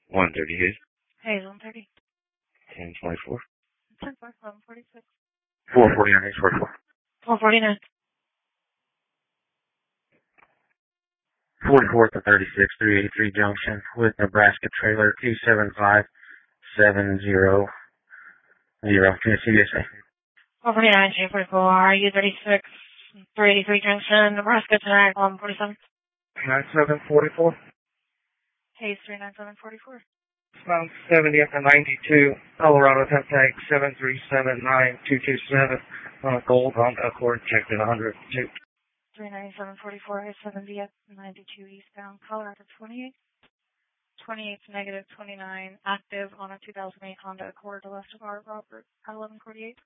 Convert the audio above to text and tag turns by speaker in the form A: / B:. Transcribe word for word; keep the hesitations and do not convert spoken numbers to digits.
A: one thirty-eight.
B: Hayes, one thirty.
A: ten twenty-four.
B: ten four, eleven forty-six.
A: four forty-nine, Hayes forty-four.
B: four forty-nine.
A: forty-fourth to thirty-sixth, three eighty-three junction with Nebraska trailer two seven five seven zero zero. Tennessee, U S A.
B: four forty-nine, J forty-four, U thirty-six, three eighty-three junction, Nebraska tonight, eleven forty-seven.
C: nine seven forty-four.
B: Hayes, three nine seven forty-four.
C: Mount seventieth and ninety-two, Colorado temp tag seven three seven nine two two seven on a gold Honda Accord, checked in one hundred two.
B: three ninety-seven forty-four, I seventieth, ninety-two eastbound, Colorado twenty-eight. twenty-eight negative twenty-nine, active on a two thousand eight Honda Accord, the left of our Robert, eleven forty-eight.